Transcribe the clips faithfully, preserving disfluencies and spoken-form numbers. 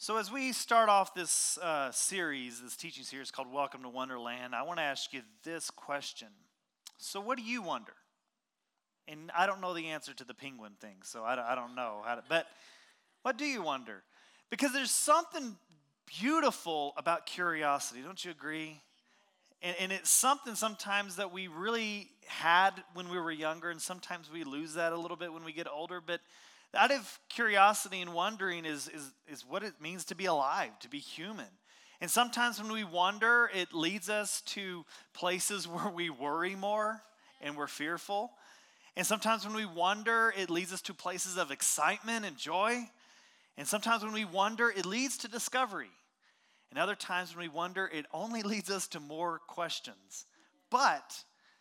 So, as we start off this uh, series, this teaching series called Welcome to Wonderland, I want to ask you this question. So, what do you wonder? And I don't know the answer to the penguin thing, so I don't, I don't know how to, but what do you wonder? Because there's something beautiful about curiosity, don't you agree? And, and it's something sometimes that we really had when we were younger, and sometimes we lose that a little bit when we get older, but out of curiosity and wondering is, is, is what it means to be alive, to be human. And sometimes when we wonder, it leads us to places where we worry more and we're fearful. And sometimes when we wonder, it leads us to places of excitement and joy. And sometimes when we wonder, it leads to discovery. And other times when we wonder, it only leads us to more questions. But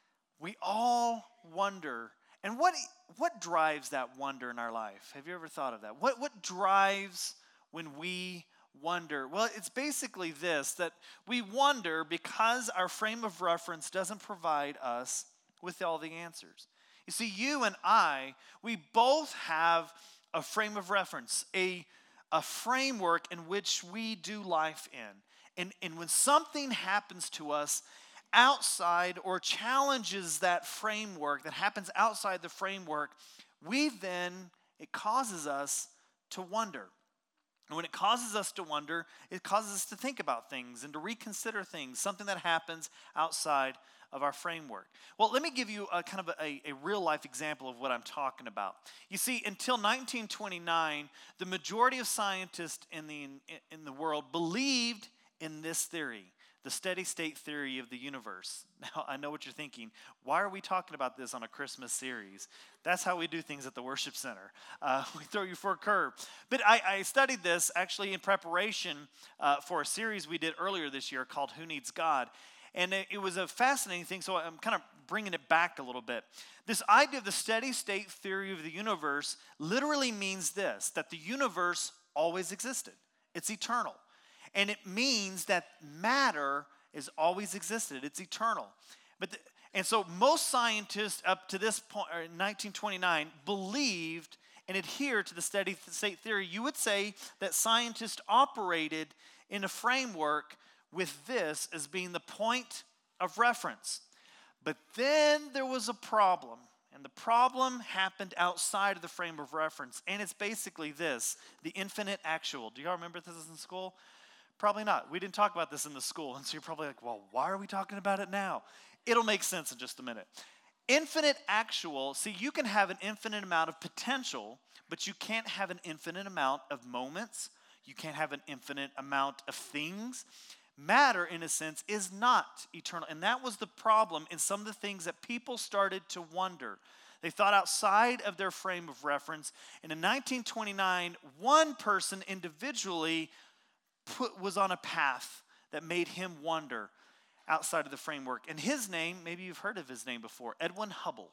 we all wonder. And what what drives that wonder in our life? Have you ever thought of that? What what drives when we wonder? Well, it's basically this, that we wonder because our frame of reference doesn't provide us with all the answers. You see, you and I, we both have a frame of reference, a, a framework in which we do life in. And, and when something happens to us outside or challenges that framework, that happens outside the framework, we then, it causes us to wonder. And when it causes us to wonder, it causes us to think about things and to reconsider things, something that happens outside of our framework. Well, let me give you a kind of a, a real life example of what I'm talking about. You see, until nineteen twenty-nine, the majority of scientists in the, in the world believed in this theory, the steady state theory of the universe. Now, I know what you're thinking. Why are we talking about this on a Christmas series? That's how we do things at the worship center. Uh, we throw you for a curve. But I, I studied this actually in preparation uh, for a series we did earlier this year called Who Needs God? And it, it was a fascinating thing, so I'm kind of bringing it back a little bit. This idea of the steady state theory of the universe literally means this, that the universe always existed. It's eternal. And it means that matter has always existed. It's eternal. But the, and so most scientists up to this point, or in nineteen twenty-nine, believed and adhered to the steady state theory. You would say that scientists operated in a framework with this as being the point of reference. But then there was a problem. And the problem happened outside of the frame of reference. And it's basically this, the infinite actual. Do y'all remember this in school? Probably not. We didn't talk about this in the school. And so you're probably like, well, why are we talking about it now? It'll make sense in just a minute. Infinite actual, see, you can have an infinite amount of potential, but you can't have an infinite amount of moments. You can't have an infinite amount of things. Matter, in a sense, is not eternal. And that was the problem in some of the things that people started to wonder. They thought outside of their frame of reference. And in nineteen twenty-nine, one person individually Put, was on a path that made him wonder outside of the framework. And his name, maybe you've heard of his name before, Edwin Hubble.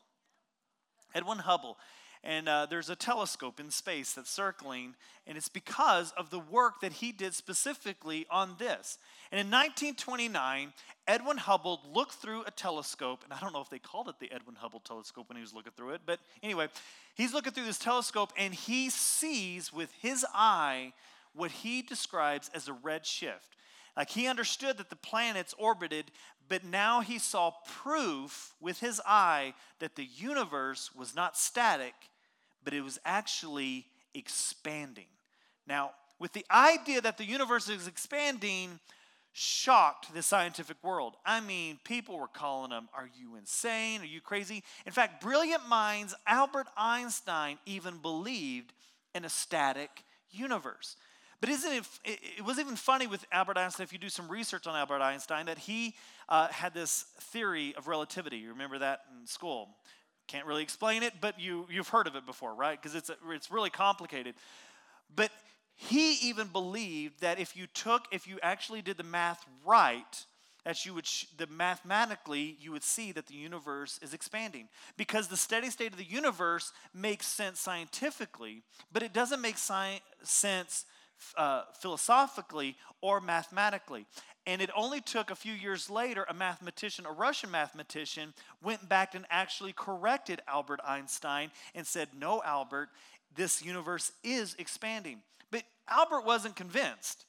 Edwin Hubble. And uh, there's a telescope in space that's circling, and it's because of the work that he did specifically on this. And in nineteen twenty-nine, Edwin Hubble looked through a telescope, and I don't know if they called it the Edwin Hubble telescope when he was looking through it, but anyway, he's looking through this telescope, and he sees with his eye what he describes as a red shift. Like he understood that the planets orbited, but now he saw proof with his eye that the universe was not static, but it was actually expanding. Now, with the idea that the universe is expanding, shocked the scientific world. I mean, people were calling him, are you insane? Are you crazy? In fact, brilliant minds, Albert Einstein even believed in a static universe. But isn't it, it was even funny with Albert Einstein, if you do some research on Albert Einstein, that he uh, had this theory of relativity. You remember that in school? Can't really explain it, but you, you've heard of it before, right? Because it's, it's really complicated. But he even believed that if you took, if you actually did the math right, that you would, sh- the mathematically, you would see that the universe is expanding. Because the steady state of the universe makes sense scientifically, but it doesn't make sci- sense Uh, philosophically or mathematically. And it only took a few years later, a mathematician, a Russian mathematician, went back and actually corrected Albert Einstein and said, no, Albert, this universe is expanding. But Albert wasn't convinced.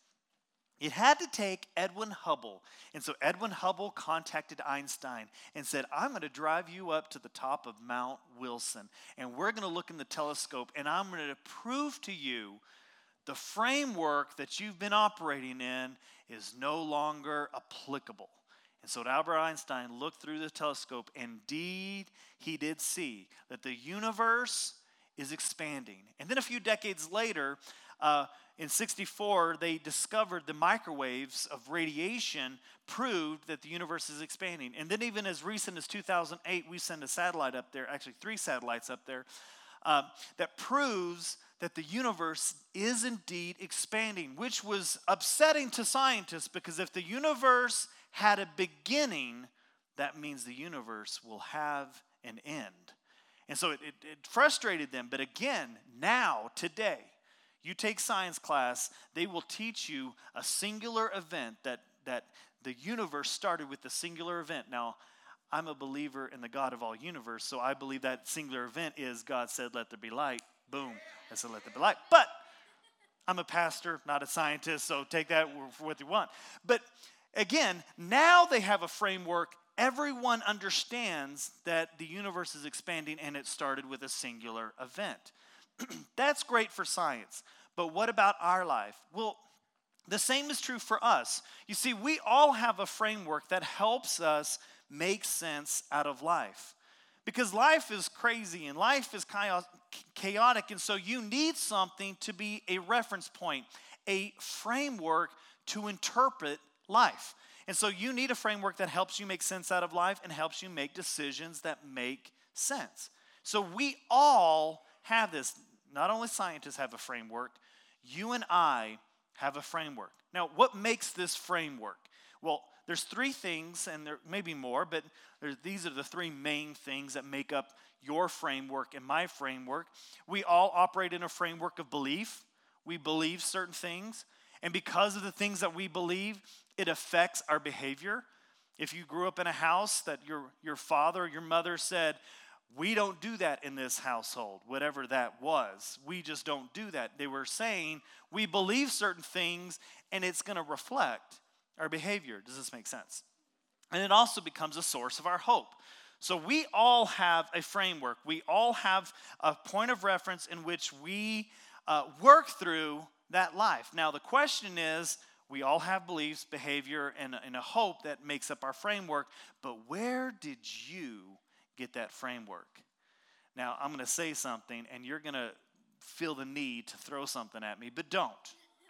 It had to take Edwin Hubble. And so Edwin Hubble contacted Einstein and said, I'm going to drive you up to the top of Mount Wilson, and we're going to look in the telescope, and I'm going to prove to you the framework that you've been operating in is no longer applicable. And so Albert Einstein looked through the telescope, and indeed he did see that the universe is expanding. And then a few decades later, uh, in sixty-four, they discovered the microwaves of radiation proved that the universe is expanding. And then even as recent as two thousand eight, we sent a satellite up there, actually three satellites up there, uh, that proves that the universe is indeed expanding, which was upsetting to scientists, because if the universe had a beginning, that means the universe will have an end. And so it, it, it frustrated them. But again, now, today, you take science class, they will teach you a singular event, that, that the universe started with a singular event. Now, I'm a believer in the God of all universe, so I believe that singular event is God said, let there be light. Boom. I said, let there be light. But I'm a pastor, not a scientist, so take that for what you want. But again, now they have a framework. Everyone understands that the universe is expanding and it started with a singular event. That's great for science. But what about our life? Well, the same is true for us. You see, we all have a framework that helps us make sense out of life. Because life is crazy and life is chaotic, and so you need something to be a reference point, a framework to interpret life. And so you need a framework that helps you make sense out of life and helps you make decisions that make sense. So we all have this. Not only scientists have a framework, you and I have a framework. Now, what makes this framework? Well, there's three things, and there may be more, but these are the three main things that make up your framework and my framework. We all operate in a framework of belief. We believe certain things, and because of the things that we believe, it affects our behavior. If you grew up in a house that your, your father or your mother said, we don't do that in this household, whatever that was. We just don't do that. They were saying we believe certain things, and it's going to reflect our behavior. Does this make sense? And it also becomes a source of our hope. So we all have a framework. We all have a point of reference in which we uh, work through that life. Now, the question is, we all have beliefs, behavior, and, and a hope that makes up our framework, but where did you get that framework? Now, I'm going to say something, and you're going to feel the need to throw something at me, but don't.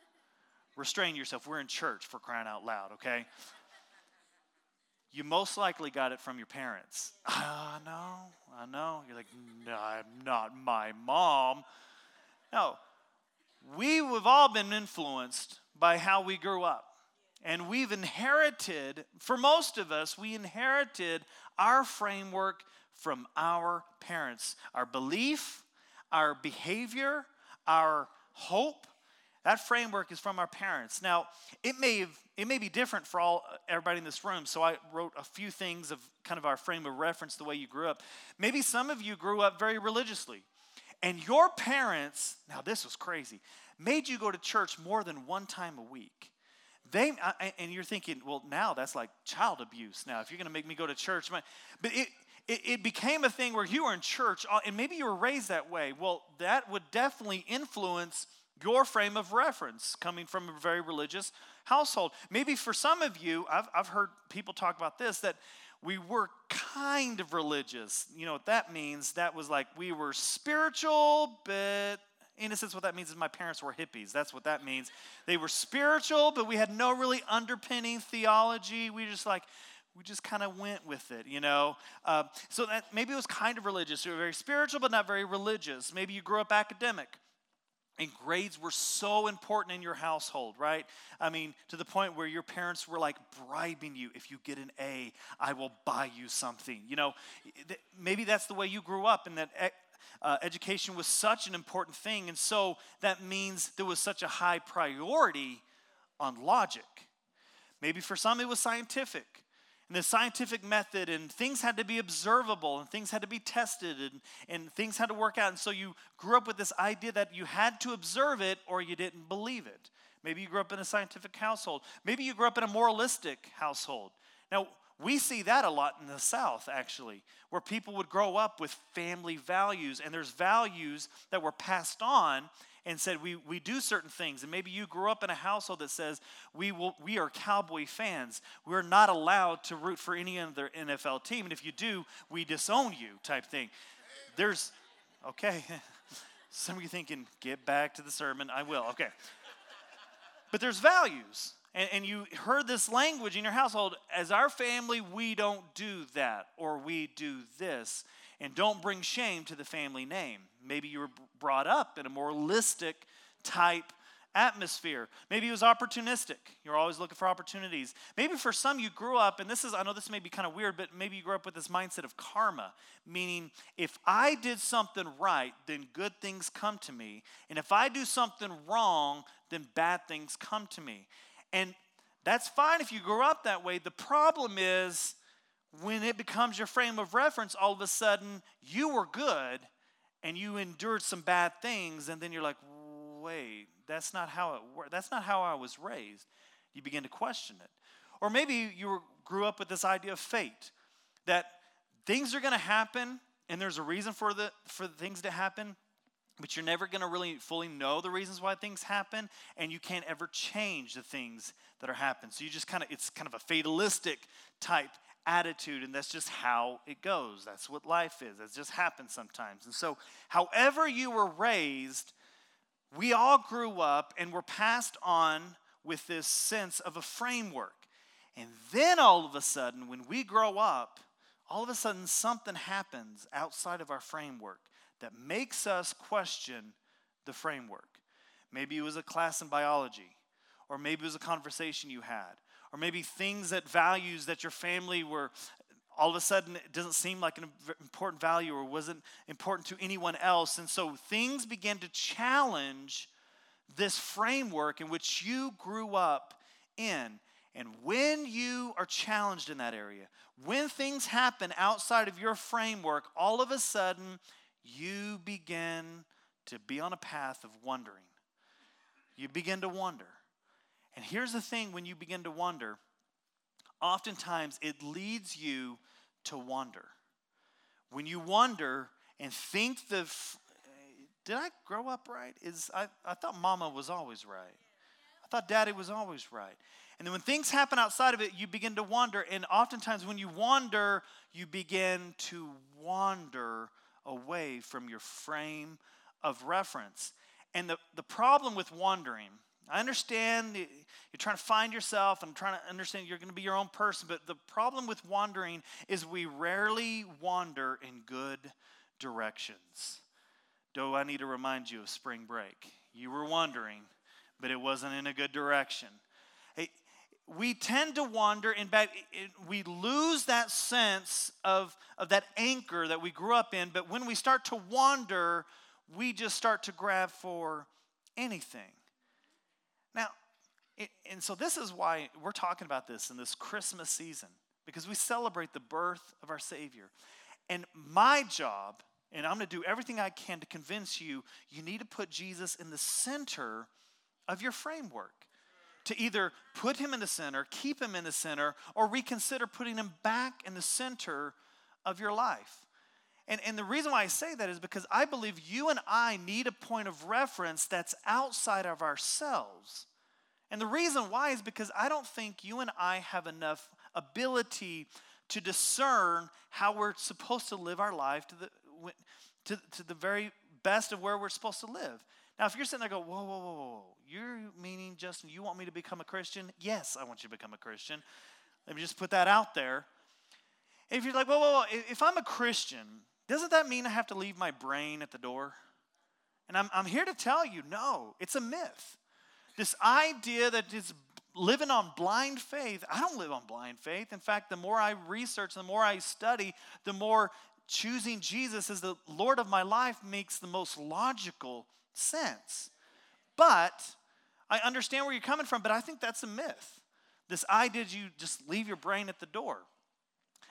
Restrain yourself. We're in church, for crying out loud, okay? You most likely got it from your parents. I know, I know. You're like, no, I'm not my mom. No, we've all been influenced by how we grew up. And we've inherited, for most of us, we inherited our framework from our parents. Our belief, our behavior, our hope, that framework is from our parents. Now, it may have, it may be different for all everybody in this room, so I wrote a few things of kind of our frame of reference, the way you grew up. Maybe some of you grew up very religiously, and your parents, now this was crazy, made you go to church more than one time a week. They and you're thinking, well, now that's like child abuse. Now, if you're going to make me go to church, but it, it it became a thing where you were in church, and maybe you were raised that way. Well, that would definitely influence your frame of reference, coming from a very religious household. Maybe for some of you, I've I've heard people talk about this, that we were kind of religious. You know what that means? That was like we were spiritual, but in a sense, what that means is my parents were hippies. That's what that means. They were spiritual, but we had no really underpinning theology. We just like, we just kind of went with it, you know. Uh, so that maybe it was kind of religious. You were very spiritual, but not very religious. Maybe you grew up academic, and grades were so important in your household, right? I mean, to the point where your parents were like bribing you. If you get an A, I will buy you something. You know, maybe that's the way you grew up, and that Uh, education was such an important thing, and so that means there was such a high priority on logic. Maybe for some it was scientific, and the scientific method, and things had to be observable, and things had to be tested, and, and things had to work out. And so you grew up with this idea that you had to observe it or you didn't believe it. Maybe you grew up in a scientific household. Maybe you grew up in a moralistic household. Now, we see that a lot in the South, actually, where people would grow up with family values, and there's values that were passed on and said we, we do certain things. And maybe you grew up in a household that says we will we are Cowboy fans. We're not allowed to root for any other N F L team, and if you do, we disown you type thing. There's, okay, some of you thinking, get back to the sermon. I will, okay. But there's values. And, and you heard this language in your household, as our family, we don't do that, or we do this. And don't bring shame to the family name. Maybe you were brought up in a moralistic type atmosphere. Maybe it was opportunistic. You're always looking for opportunities. Maybe for some you grew up, and this is, I know this may be kind of weird, but maybe you grew up with this mindset of karma, meaning if I did something right, then good things come to me. And if I do something wrong, then bad things come to me. And that's fine if you grew up that way. The problem is, when it becomes your frame of reference, all of a sudden you were good and you endured some bad things, and then you're like, wait, that's not how it worked. That's not how I was raised. You begin to question it. Or maybe you were, grew up with this idea of fate, that things are going to happen and there's a reason for the for the things to happen, but you're never going to really fully know the reasons why things happen, and you can't ever change the things that are happening. So you just kind of, it's kind of a fatalistic type attitude, and that's just how it goes. That's what life is. It just happens sometimes. And so however you were raised, we all grew up and were passed on with this sense of a framework. And then all of a sudden, when we grow up, all of a sudden something happens outside of our framework that makes us question the framework. Maybe it was a class in biology, or maybe it was a conversation you had, or maybe things that values that your family were, all of a sudden it doesn't seem like an important value or wasn't important to anyone else. And so things began to challenge this framework in which you grew up in. And when you are challenged in that area, when things happen outside of your framework, all of a sudden you begin to be on a path of wondering. You begin to wonder. And here's the thing, when you begin to wonder, oftentimes it leads you to wonder. When you wonder and think the, did I grow up right? Is I, I thought mama was always right. I thought daddy was always right. And then when things happen outside of it, you begin to wonder. And oftentimes when you wander, you begin to wander away from your frame of reference. And the, the problem with wandering, I understand you're trying to find yourself and trying to understand you're going to be your own person, but the problem with wandering is we rarely wander in good directions. Do I need to remind you of spring break? You were wandering, but it wasn't in a good direction. Hey, we tend to wander, and we lose that sense of, of that anchor that we grew up in, but when we start to wander, we just start to grab for anything. Now, it, and so this is why we're talking about this in this Christmas season, because we celebrate the birth of our Savior. And my job, and I'm going to do everything I can to convince you, you need to put Jesus in the center of your framework. To either put him in the center, keep him in the center, or reconsider putting him back in the center of your life. And, and the reason why I say that is because I believe you and I need a point of reference that's outside of ourselves. And the reason why is because I don't think you and I have enough ability to discern how we're supposed to live our life to the, to, to the very best of where we're supposed to live. Now, if you're sitting there going, whoa, whoa, whoa, whoa, you're meaning, Justin, you want me to become a Christian? Yes, I want you to become a Christian. Let me just put that out there. If you're like, whoa, whoa, whoa, if I'm a Christian, doesn't that mean I have to leave my brain at the door? And I'm, I'm here to tell you, no, it's a myth. This idea that it's living on blind faith, I don't live on blind faith. In fact, the more I research, the more I study, the more choosing Jesus as the Lord of my life makes the most logical sense. But I understand where you're coming from, but I think that's a myth. This idea you just leave your brain at the door.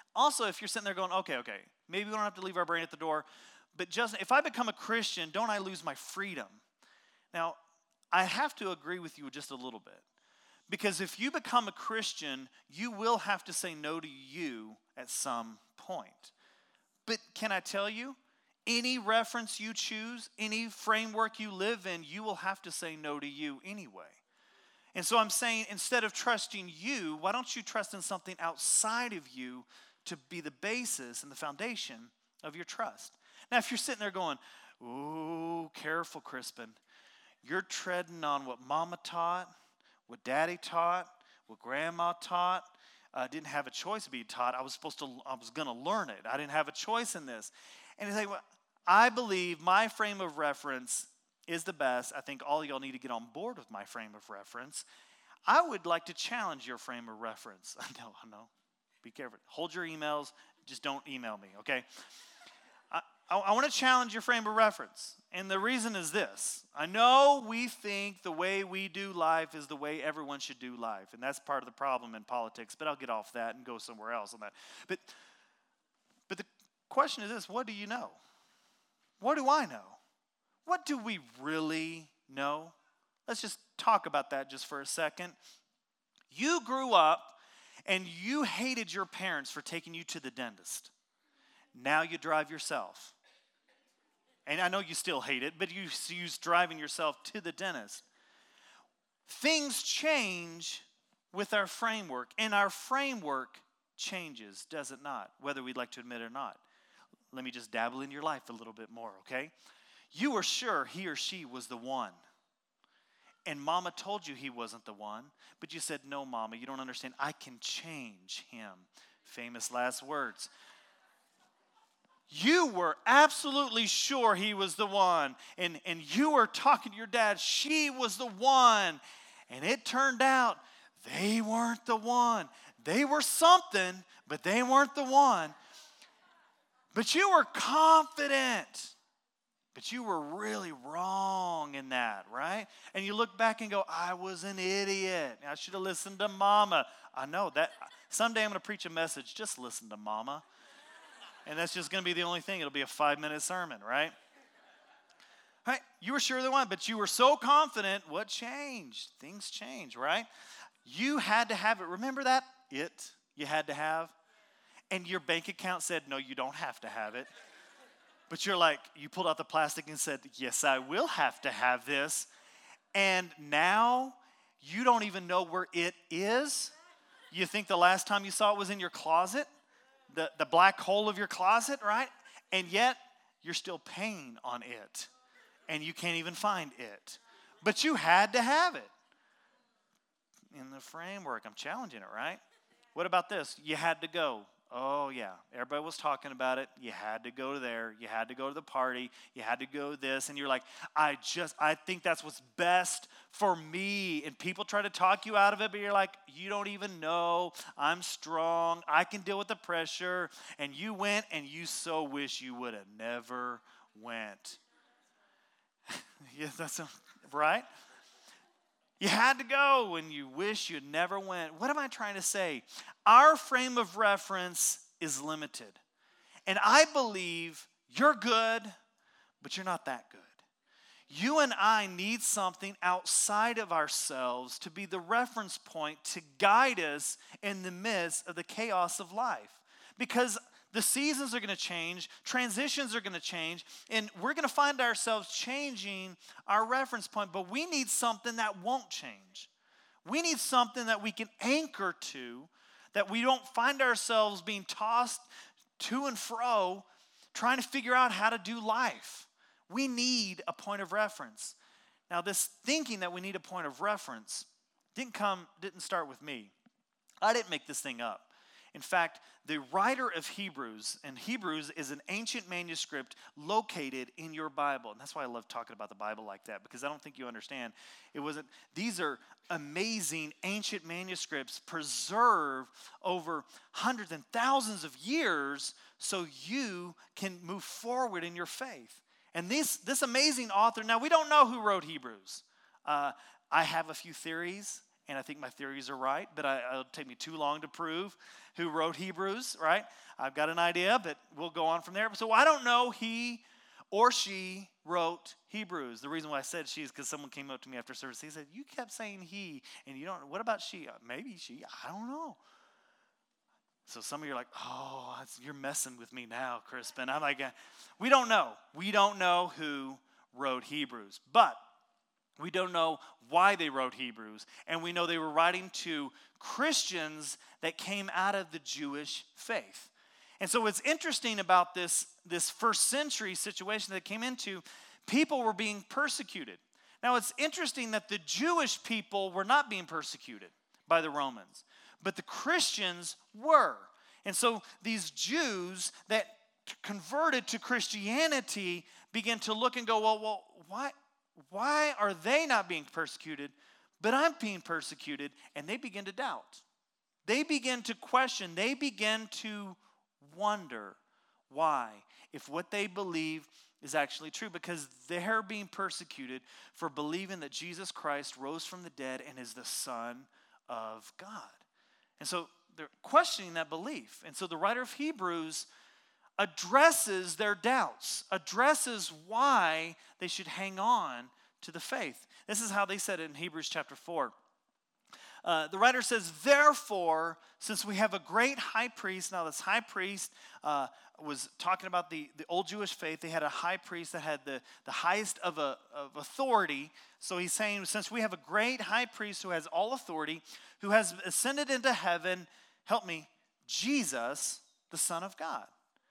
Also, if you're sitting there going, okay, okay, maybe we don't have to leave our brain at the door, but just if I become a Christian, don't I lose my freedom? Now, I have to agree with you just a little bit. Because if you become a Christian, you will have to say no to you at some point. But can I tell you, any reference you choose, any framework you live in, you will have to say no to you anyway. And so I'm saying, instead of trusting you, why don't you trust in something outside of you to be the basis and the foundation of your trust? Now, if you're sitting there going, ooh, careful, Crispin. You're treading on what mama taught, what daddy taught, what grandma taught. I uh, didn't have a choice to be taught. I was supposed to, I was going to learn it. I didn't have a choice in this. And he's like, well, I believe my frame of reference is the best. I think all y'all need to get on board with my frame of reference. I would like to challenge your frame of reference. I know, I know. Be careful. Hold your emails. Just don't email me, okay? I, I, I want to challenge your frame of reference. And the reason is this. I know we think the way we do life is the way everyone should do life. And that's part of the problem in politics. But I'll get off that and go somewhere else on that. But, but the question is this. What do you know? What do I know? What do we really know? Let's just talk about that just for a second. You grew up and you hated your parents for taking you to the dentist. Now you drive yourself. And I know you still hate it, but you use driving yourself to the dentist. Things change with our framework, and our framework changes, does it not? Whether we'd like to admit it or not. Let me just dabble in your life a little bit more, okay? You were sure he or she was the one. And mama told you he wasn't the one, but you said, no, mama, you don't understand. I can change him. Famous last words. You were absolutely sure he was the one. And, and you were talking to your dad, she was the one. And it turned out they weren't the one. They were something, but they weren't the one. But you were confident. But you were really wrong in that, right? And you look back and go, I was an idiot. I should have listened to mama. I know that. Someday I'm going to preach a message, just listen to mama. And that's just going to be the only thing. It'll be a five-minute sermon, right? Right? You were sure the one, but you were so confident. What changed? Things change, right? You had to have it. Remember that? It you had to have. And your bank account said, no, you don't have to have it. But you're like, you pulled out the plastic and said, yes, I will have to have this. And now you don't even know where it is. You think the last time you saw it was in your closet, the, the black hole of your closet, right? And yet you're still paying on it. And you can't even find it. But you had to have it. In the framework, I'm challenging it, right? What about this? You had to go. Oh, yeah. Everybody was talking about it. You had to go there. You had to go to the party. You had to go this. And you're like, I just, I think that's what's best for me. And people try to talk you out of it, but you're like, you don't even know. I'm strong. I can deal with the pressure. And you went, and you so wish you would have never went. Yes, that's a, right? You had to go and you wish you never went. What am I trying to say? Our frame of reference is limited. And I believe you're good, but you're not that good. You and I need something outside of ourselves to be the reference point to guide us in the midst of the chaos of life. Because the seasons are going to change, transitions are going to change, and we're going to find ourselves changing our reference point, but we need something that won't change. We need something that we can anchor to, that we don't find ourselves being tossed to and fro, trying to figure out how to do life. We need a point of reference. Now, this thinking that we need a point of reference didn't come, didn't start with me. I didn't make this thing up. In fact, the writer of Hebrews, and Hebrews is an ancient manuscript located in your Bible. And that's why I love talking about the Bible like that, because I don't think you understand. It wasn't, these are amazing ancient manuscripts preserved over hundreds and thousands of years so you can move forward in your faith. And this, this amazing author, now we don't know who wrote Hebrews. Uh, I have a few theories. and I think my theories are right, but I, it'll take me too long to prove who wrote Hebrews, right? I've got an idea, but we'll go on from there. So I don't know he or she wrote Hebrews. The reason why I said she is because someone came up to me after service. He said, you kept saying he, and you don't, what about she? Maybe she, I don't know. So some of you are like, oh, you're messing with me now, Crispin. I'm like, we don't know. We don't know who wrote Hebrews. But we don't know why they wrote Hebrews. And we know they were writing to Christians that came out of the Jewish faith. And so what's interesting about this, this first century situation that came into, people were being persecuted. Now it's interesting that the Jewish people were not being persecuted by the Romans, but the Christians were. And so these Jews that converted to Christianity began to look and go, well, well, why, why are they not being persecuted, but I'm being persecuted? And they begin to doubt. They begin to question. They begin to wonder why, if what they believe is actually true, because they're being persecuted for believing that Jesus Christ rose from the dead and is the Son of God. And so they're questioning that belief. And so the writer of Hebrews addresses their doubts, addresses why they should hang on to the faith. This is how they said it in Hebrews chapter four. Uh, the writer says, therefore, since we have a great high priest, now this high priest uh, was talking about the, the old Jewish faith. They had a high priest that had the, the highest of, a, of authority. So he's saying, since we have a great high priest who has all authority, who has ascended into heaven, help me, Jesus, the Son of God.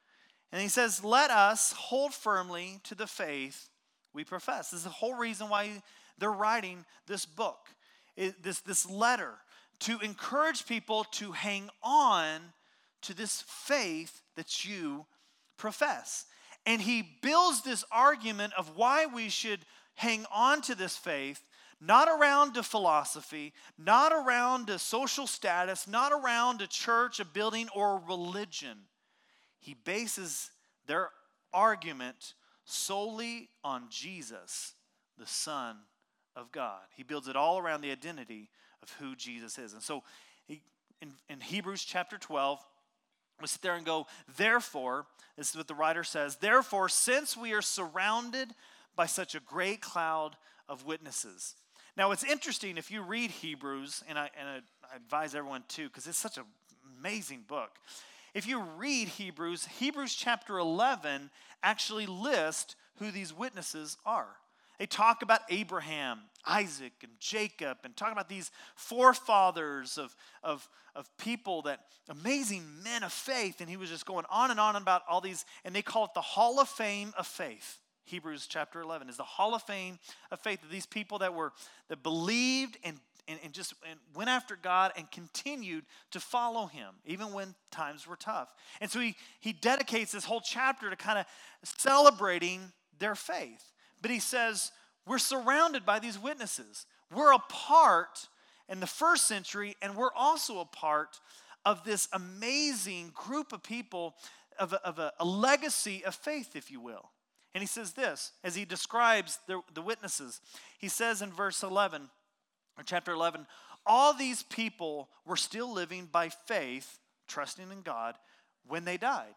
And he says, let us hold firmly to the faith we profess. This is the whole reason why they're writing this book. It, this, this letter, to encourage people to hang on to this faith that you profess. And he builds this argument of why we should hang on to this faith, not around a philosophy, not around a social status, not around a church, a building, or a religion. He bases their argument solely on Jesus, the Son of God. He builds it all around the identity of who Jesus is. And so he, in, in Hebrews chapter twelve, we sit there and go, therefore, this is what the writer says, therefore, since we are surrounded by such a great cloud of witnesses. Now, it's interesting if you read Hebrews, and I, and I, I advise everyone to, because it's such an amazing book. If you read Hebrews, Hebrews chapter eleven actually lists who these witnesses are. They talk about Abraham, Isaac, and Jacob, and talk about these forefathers of, of, of people, that amazing men of faith. And he was just going on and on about all these, and they call it the Hall of Fame of Faith. Hebrews chapter eleven is the Hall of Fame of faith of these people that were that believed and and, and just and went after God and continued to follow him, even when times were tough. And so he he dedicates this whole chapter to kind of celebrating their faith. But he says, we're surrounded by these witnesses. We're a part in the first century, and we're also a part of this amazing group of people, of a, of a, a legacy of faith, if you will. And he says this, as he describes the, the witnesses. He says in verse eleven, or chapter eleven, all these people were still living by faith, trusting in God, when they died.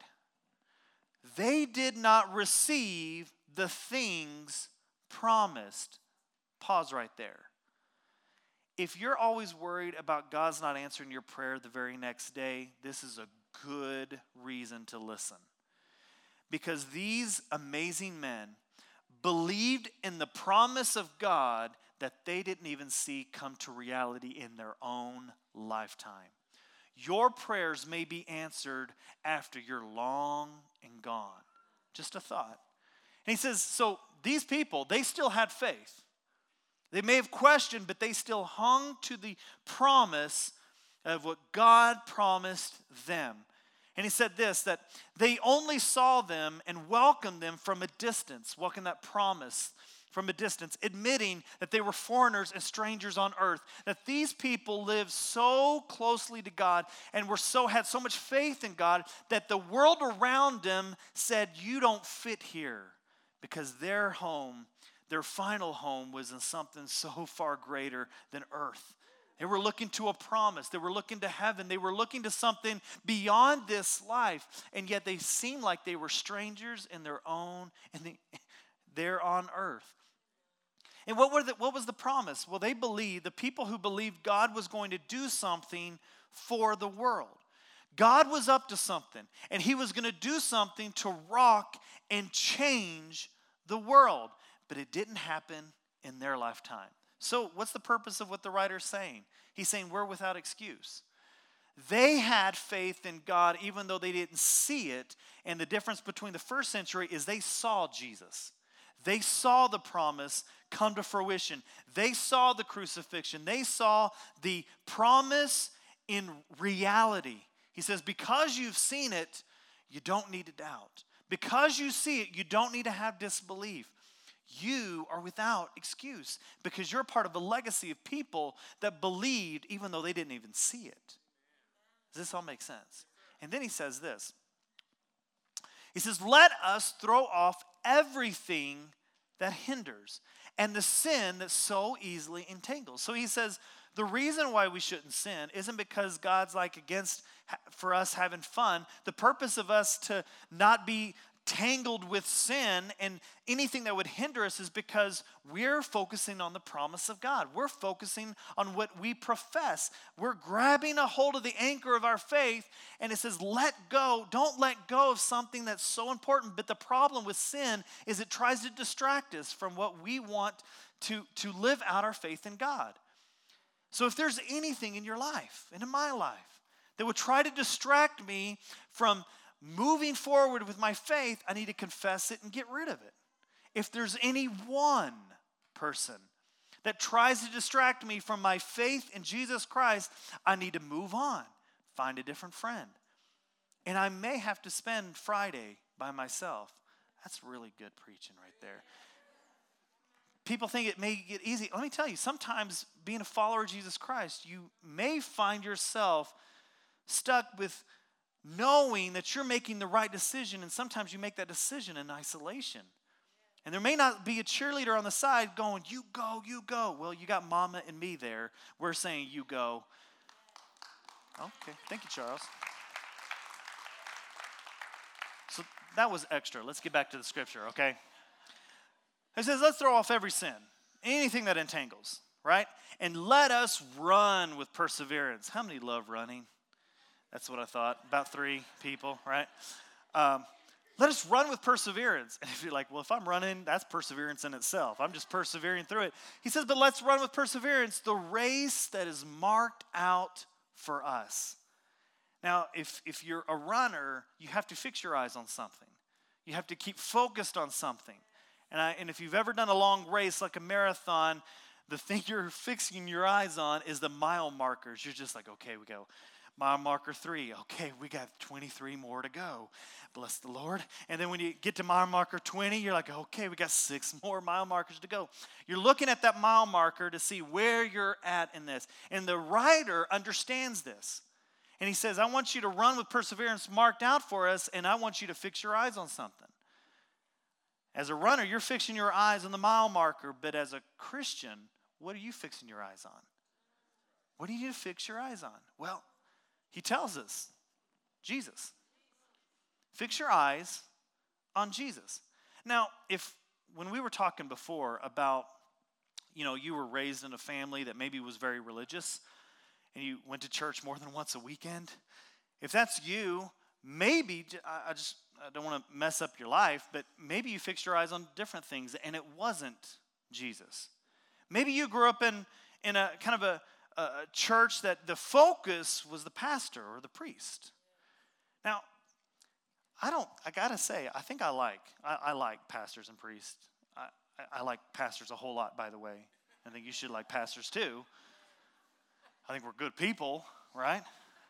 They did not receive the things promised. Pause right there. If you're always worried about God's not answering your prayer the very next day, this is a good reason to listen. Because these amazing men believed in the promise of God that they didn't even see come to reality in their own lifetime. Your prayers may be answered after you're long and gone. Just a thought. And he says, so these people, they still had faith. They may have questioned, but they still hung to the promise of what God promised them. And he said this, that they only saw them and welcomed them from a distance, welcomed that promise from a distance, admitting that they were foreigners and strangers on earth, that these people lived so closely to God and were so had so much faith in God that the world around them said, you don't fit here, because their home, their final home was in something so far greater than earth. They were looking to a promise. They were looking to heaven. They were looking to something beyond this life. And yet they seemed like they were strangers in their own, and the, there on earth. And what, were the, what was the promise? Well, they believed, the people who believed God was going to do something for the world. God was up to something, and he was going to do something to rock and change the world. But it didn't happen in their lifetime. So what's the purpose of what the writer's saying? He's saying we're without excuse. They had faith in God even though they didn't see it. And the difference between the first century is they saw Jesus. They saw the promise come to fruition. They saw the crucifixion. They saw the promise in reality. He says, because you've seen it, you don't need to doubt. Because you see it, you don't need to have disbelief. You are without excuse because you're part of a legacy of people that believed even though they didn't even see it. Does this all make sense? And then he says this. He says, let us throw off everything that hinders and the sin that so easily entangles. So he says, the reason why we shouldn't sin isn't because God's like against for us having fun. The purpose of us to not be tangled with sin and anything that would hinder us is because we're focusing on the promise of God. We're focusing on what we profess. We're grabbing a hold of the anchor of our faith, and it says, let go. Don't let go of something that's so important. But the problem with sin is it tries to distract us from what we want to, to live out our faith in God. So if there's anything in your life, and in my life, that would try to distract me from moving forward with my faith, I need to confess it and get rid of it. If there's any one person that tries to distract me from my faith in Jesus Christ, I need to move on, find a different friend. And I may have to spend Friday by myself. That's really good preaching right there. People think it may get easy. Let me tell you, sometimes being a follower of Jesus Christ, you may find yourself stuck with knowing that you're making the right decision, and sometimes you make that decision in isolation. And there may not be a cheerleader on the side going, you go, you go. Well, you got Mama and me there. We're saying you go. Okay, thank you, Charles. So that was extra. Let's get back to the scripture, okay? It says, let's throw off every sin, anything that entangles, right? And let us run with perseverance. How many love running? That's what I thought. About three people, right? Um, let us run with perseverance. And if you're like, well, if I'm running, that's perseverance in itself. I'm just persevering through it. He says, but let's run with perseverance the race that is marked out for us. Now, if, if you're a runner, you have to fix your eyes on something. You have to keep focused on something. And, I, and if you've ever done a long race like a marathon, the thing you're fixing your eyes on is the mile markers. You're just like, okay, we go. Mile marker three, okay, we got twenty-three more to go. Bless the Lord. And then when you get to mile marker twenty, you're like, okay, we got six more mile markers to go. You're looking at that mile marker to see where you're at in this. And the writer understands this. And he says, I want you to run with perseverance marked out for us, and I want you to fix your eyes on something. As a runner, you're fixing your eyes on the mile marker, but as a Christian, what are you fixing your eyes on? What do you need to fix your eyes on? Well, he tells us, Jesus. Fix your eyes on Jesus. Now, if when we were talking before about, you know, you were raised in a family that maybe was very religious and you went to church more than once a weekend, if that's you, maybe, I just I don't want to mess up your life, but maybe you fixed your eyes on different things and it wasn't Jesus. Maybe you grew up in, in a kind of a a church that the focus was the pastor or the priest. Now, I don't, I gotta say, I think I like, I, I like pastors and priests. I, I, I like pastors a whole lot, by the way. I think you should like pastors too. I think we're good people, right?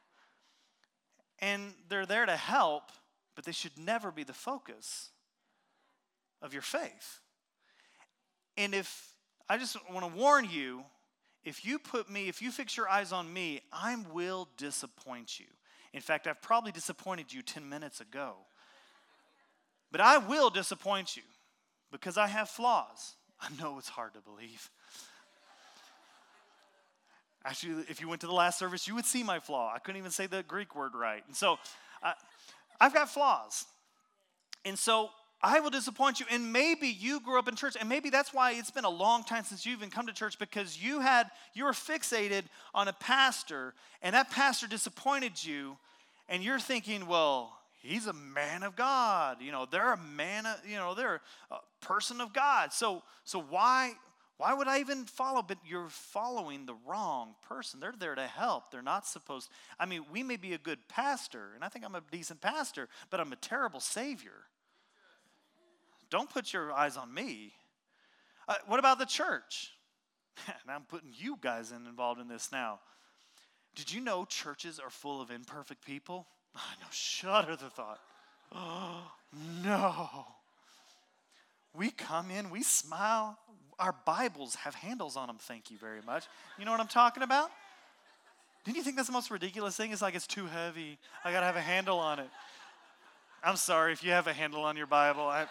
And they're there to help, but they should never be the focus of your faith. And if, I just want to warn you, if you put me, if you fix your eyes on me, I will disappoint you. In fact, I've probably disappointed you ten minutes ago. But I will disappoint you because I have flaws. I know it's hard to believe. Actually, if you went to the last service, you would see my flaw. I couldn't even say the Greek word right. And so uh, I've got flaws. And so I will disappoint you. And maybe you grew up in church, and maybe that's why it's been a long time since you've even come to church, because you had you were fixated on a pastor, and that pastor disappointed you, and you're thinking, well, he's a man of God. You know, they're a man of, you know, they're a person of God. So so why why would I even follow? But you're following the wrong person. They're there to help. They're not supposed, I mean, we may be a good pastor, and I think I'm a decent pastor, but I'm a terrible savior. Don't put your eyes on me. Uh, what about the church? And I'm putting you guys in, involved in this now. Did you know churches are full of imperfect people? I know, shudder the thought. Oh, no. We come in, we smile. Our Bibles have handles on them, thank you very much. You know what I'm talking about? Didn't you think that's the most ridiculous thing? It's like it's too heavy. I got to have a handle on it. I'm sorry if you have a handle on your Bible. I...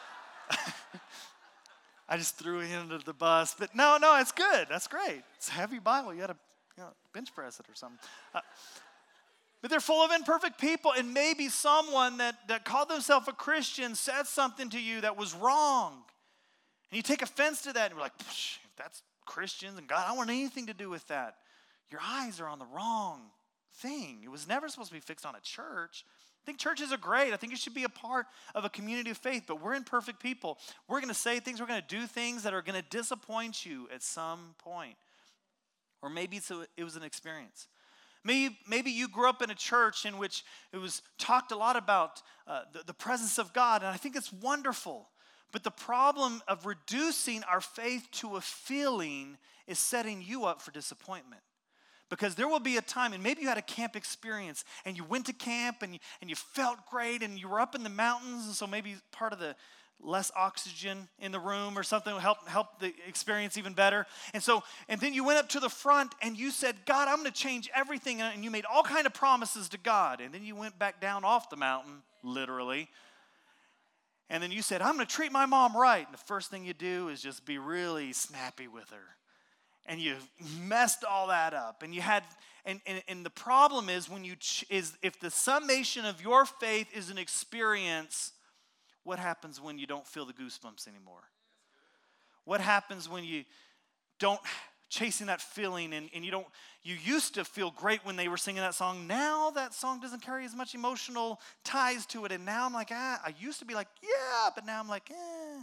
I just threw it under the bus, but no, no, it's good. That's great. It's a heavy Bible. You got to you know, bench press it or something. Uh, but they're full of imperfect people, and maybe someone that, that called themselves a Christian said something to you that was wrong, and you take offense to that, and you're like, if that's Christians and God, I don't want anything to do with that. Your eyes are on the wrong thing. It was never supposed to be fixed on a church. I think churches are great. I think it should be a part of a community of faith, but we're imperfect people. We're going to say things, we're going to do things that are going to disappoint you at some point. Or maybe it's a, it was an experience. Maybe, maybe you grew up in a church in which it was talked a lot about uh, the, the presence of God, and I think it's wonderful. But the problem of reducing our faith to a feeling is setting you up for disappointment. Because there will be a time, and maybe you had a camp experience, and you went to camp, and you, and you felt great, and you were up in the mountains, and so maybe part of the less oxygen in the room or something will help, help the experience even better. And so, and then you went up to the front, and you said, God, I'm going to change everything, and you made all kind of promises to God. And then you went back down off the mountain, literally, and then you said, I'm going to treat my mom right. And the first thing you do is just be really snappy with her. And you messed all that up, and you had, and, and, and the problem is when you ch- is if the summation of your faith is an experience, what happens when you don't feel the goosebumps anymore? What happens when you don't chasing that feeling, and, and you don't? You used to feel great when they were singing that song. Now that song doesn't carry as much emotional ties to it, and now I'm like, ah, I used to be like, yeah, but now I'm like, eh.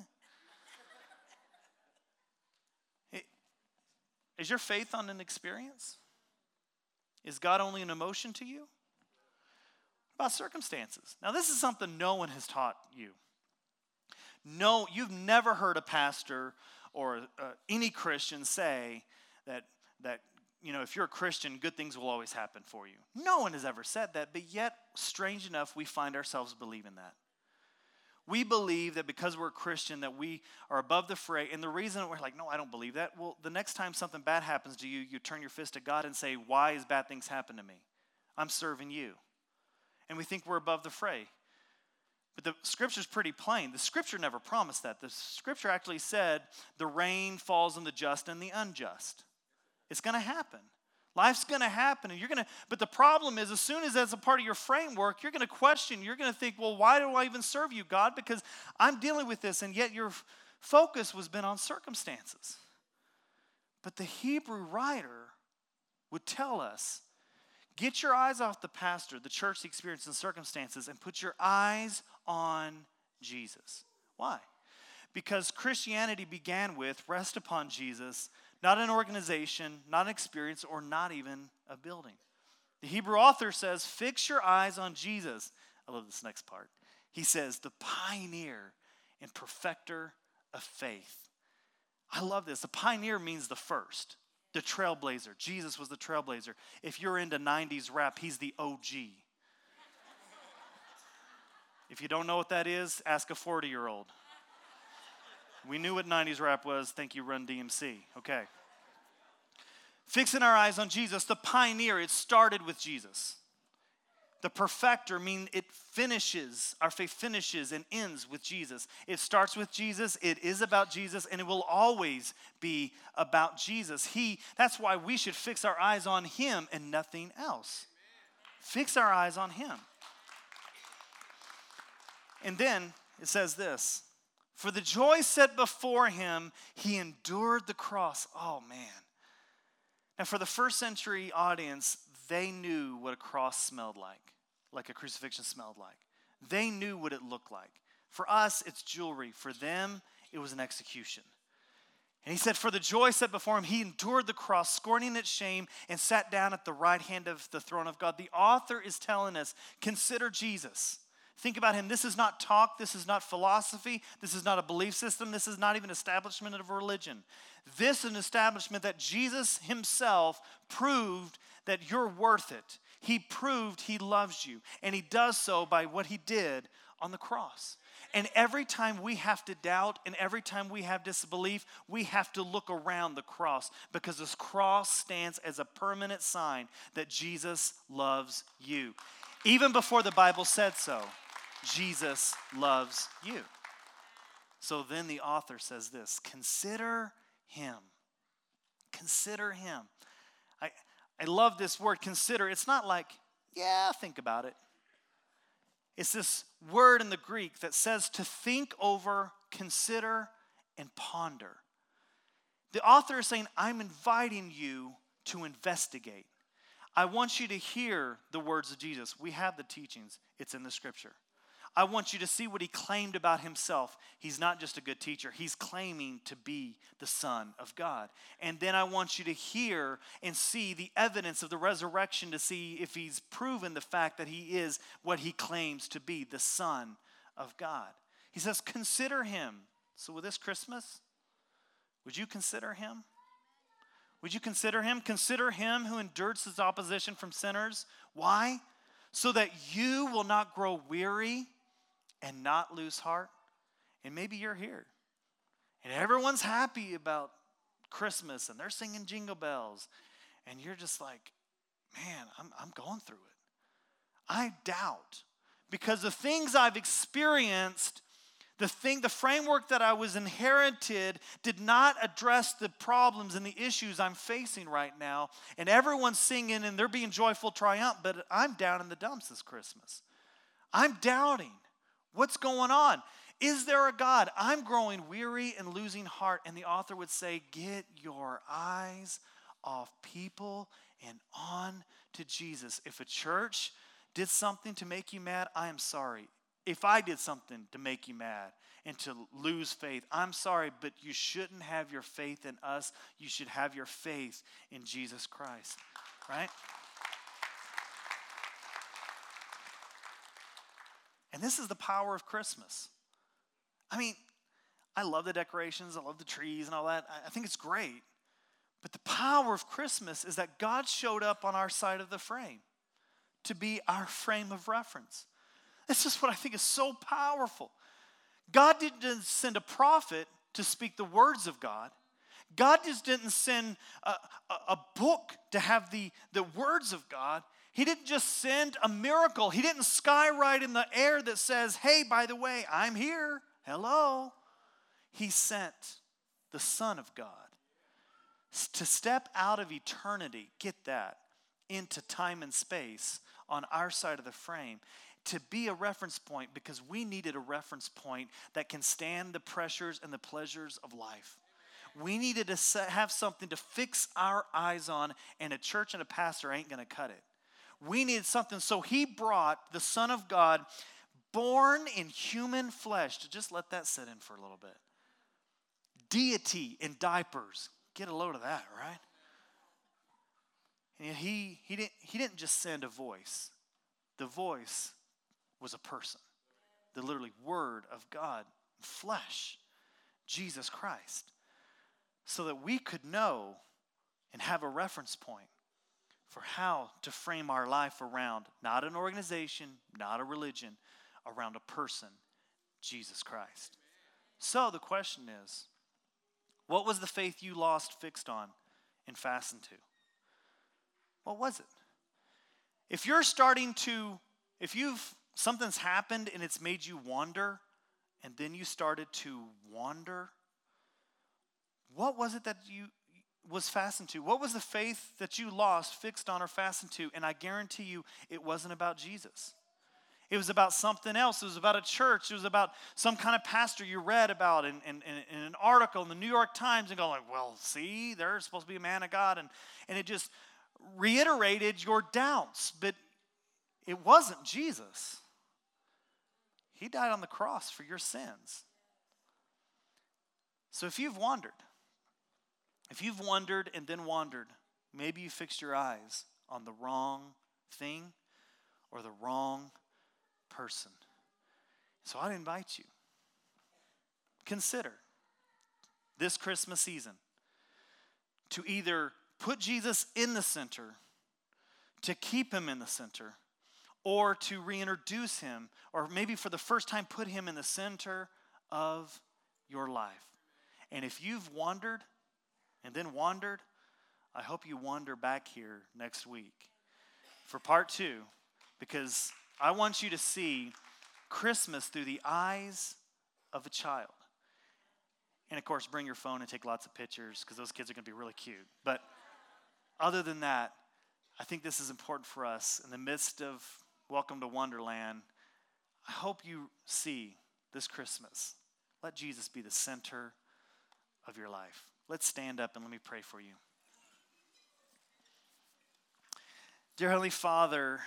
Is your faith on an experience? Is God only an emotion to you? What about circumstances? Now, this is something no one has taught you. No, you've never heard a pastor or uh, any Christian say that, that, you know, if you're a Christian, good things will always happen for you. No one has ever said that, but yet, strange enough, we find ourselves believing that. We believe that because we're a Christian that we are above the fray, and the reason we're like, no, I don't believe that. Well, the next time something bad happens to you, you turn your fist at God and say, why is bad things happen to me? I'm serving you. And we think we're above the fray. But the scripture's pretty plain. The scripture never promised that. The scripture actually said the rain falls on the just and the unjust. It's going to happen. Life's going to happen, and you're going to, but the problem is, as soon as that's a part of your framework, you're going to question, you're going to think, well, why do I even serve you, God? Because I'm dealing with this, and yet your focus was been on circumstances. But the Hebrew writer would tell us, get your eyes off the pastor, the church, the experience, and circumstances, and put your eyes on Jesus. Why? Because Christianity began with rest upon Jesus, not an organization, not an experience, or not even a building. The Hebrew author says, fix your eyes on Jesus. I love this next part. He says, the pioneer and perfecter of faith. I love this. The pioneer means the first, the trailblazer. Jesus was the trailblazer. If you're into nineties rap, he's the O G. If you don't know what that is, ask a forty-year-old. We knew what nineties rap was. Thank you, Run D M C. Okay. Fixing our eyes on Jesus, the pioneer, it started with Jesus. The perfecter mean it finishes, our faith finishes and ends with Jesus. It starts with Jesus, it is about Jesus, and it will always be about Jesus. He, that's why we should fix our eyes on him and nothing else. Fix our eyes on him. And then it says this, for the joy set before him, he endured the cross. Oh man. Now for the first century audience, they knew what a cross smelled like, like a crucifixion smelled like. They knew what it looked like. For us, it's jewelry. For them, it was an execution. And he said, for the joy set before him, he endured the cross, scorning its shame, and sat down at the right hand of the throne of God. The author is telling us, consider Jesus. Think about him. This is not talk. This is not philosophy. This is not a belief system. This is not even establishment of a religion. This is an establishment that Jesus himself proved that you're worth it. He proved he loves you. And he does so by what he did on the cross. And every time we have to doubt and every time we have disbelief, we have to look around the cross because this cross stands as a permanent sign that Jesus loves you. Even before the Bible said so, Jesus loves you. So then the author says this, consider him. Consider him. I, I love this word, consider. It's not like, yeah, think about it. It's this word in the Greek that says to think over, consider, and ponder. The author is saying, I'm inviting you to investigate. I want you to hear the words of Jesus. We have the teachings. It's in the scripture. I want you to see what he claimed about himself. He's not just a good teacher. He's claiming to be the Son of God. And then I want you to hear and see the evidence of the resurrection to see if he's proven the fact that he is what he claims to be, the Son of God. He says, consider him. So with this Christmas, would you consider him? Would you consider him? Consider him who endured his opposition from sinners. Why? So that you will not grow weary and not lose heart. And maybe you're here. And everyone's happy about Christmas and they're singing jingle bells. And you're just like, man, I'm, I'm going through it. I doubt. Because the things I've experienced, the thing, the framework that I was inherited did not address the problems and the issues I'm facing right now. And everyone's singing and they're being joyful, triumph, but I'm down in the dumps this Christmas. I'm doubting. What's going on? Is there a God? I'm growing weary and losing heart. And the author would say, get your eyes off people and on to Jesus. If a church did something to make you mad, I am sorry. If I did something to make you mad and to lose faith, I'm sorry, but you shouldn't have your faith in us. You should have your faith in Jesus Christ, right? And this is the power of Christmas. I mean, I love the decorations, I love the trees and all that. I think it's great. But the power of Christmas is that God showed up on our side of the frame to be our frame of reference. This is what I think is so powerful. God didn't send a prophet to speak the words of God. God just didn't send a, a, a book to have the, the words of God. He didn't just send a miracle. He didn't skywrite in the air that says, hey, by the way, I'm here. Hello. He sent the Son of God to step out of eternity, get that, into time and space on our side of the frame, to be a reference point because we needed a reference point that can stand the pressures and the pleasures of life. We needed to have something to fix our eyes on, and a church and a pastor ain't going to cut it. We needed something, so he brought the Son of God, born in human flesh, to just let that sit in for a little bit. Deity in diapers. Get a load of that, right? And he, he, didn't, he didn't just send a voice. The voice was a person. The literally Word of God, flesh, Jesus Christ. So that we could know and have a reference point for how to frame our life around not an organization, not a religion, around a person, Jesus Christ. So the question is, what was the faith you lost fixed on and fastened to? What was it? If you're starting to If you've, something's happened and it's made you wonder, and then you started to wonder, what was it that you was fastened to? What was the faith that you lost, fixed on, or fastened to? And I guarantee you, it wasn't about Jesus. It was about something else. It was about a church. It was about some kind of pastor you read about in, in, in an article in the New York Times and go like, well, see, they're supposed to be a man of God. And, and it just reiterated your doubts. But it wasn't Jesus. He died on the cross for your sins. So if you've wandered, if you've wondered and then wandered, maybe you fixed your eyes on the wrong thing or the wrong person. So I'd invite you, consider this Christmas season to either put Jesus in the center, to keep him in the center, or to reintroduce him, or maybe for the first time put him in the center of your life. And if you've wandered and then wandered, I hope you wander back here next week for part two, because I want you to see Christmas through the eyes of a child. And of course, bring your phone and take lots of pictures, because those kids are going to be really cute. But other than that, I think this is important for us in the midst of Welcome to Wonderland. I hope you see this Christmas, let Jesus be the center of your life. Let's stand up and let me pray for you. Dear Heavenly Father,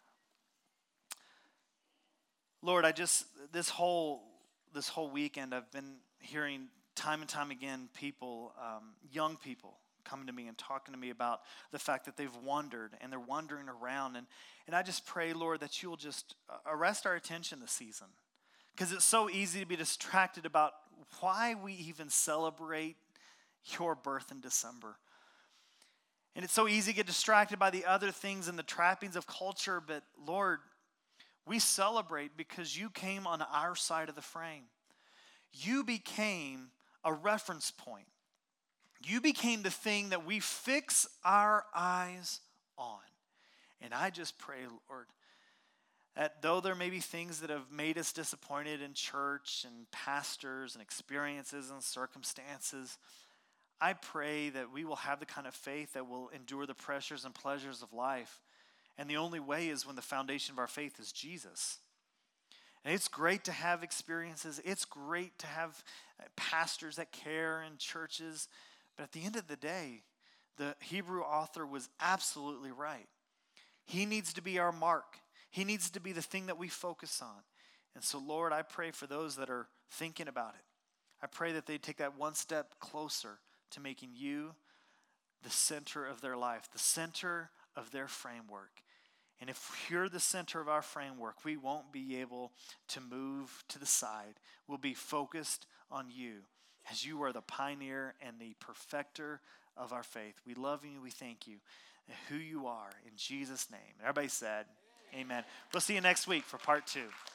Lord, I just, this whole, this whole weekend, I've been hearing time and time again people, um, young people, coming to me and talking to me about the fact that they've wandered and they're wandering around. And, and I just pray, Lord, that you'll just arrest our attention this season. Because it's so easy to be distracted about why we even celebrate your birth in December. And it's so easy to get distracted by the other things and the trappings of culture. But Lord, we celebrate because you came on our side of the frame. You became a reference point. You became the thing that we fix our eyes on. And I just pray, Lord, that though there may be things that have made us disappointed in church and pastors and experiences and circumstances, I pray that we will have the kind of faith that will endure the pressures and pleasures of life. And the only way is when the foundation of our faith is Jesus. And it's great to have experiences. It's great to have pastors that care in churches. But at the end of the day, the Hebrew author was absolutely right. He needs to be our mark. He needs to be the thing that we focus on. And so, Lord, I pray for those that are thinking about it. I pray that they take that one step closer to making you the center of their life, the center of their framework. And if you're the center of our framework, we won't be able to move to the side. We'll be focused on you, as you are the pioneer and the perfecter of our faith. We love you. We thank you who you are. In Jesus' name. Everybody said, amen. We'll see you next week for part two.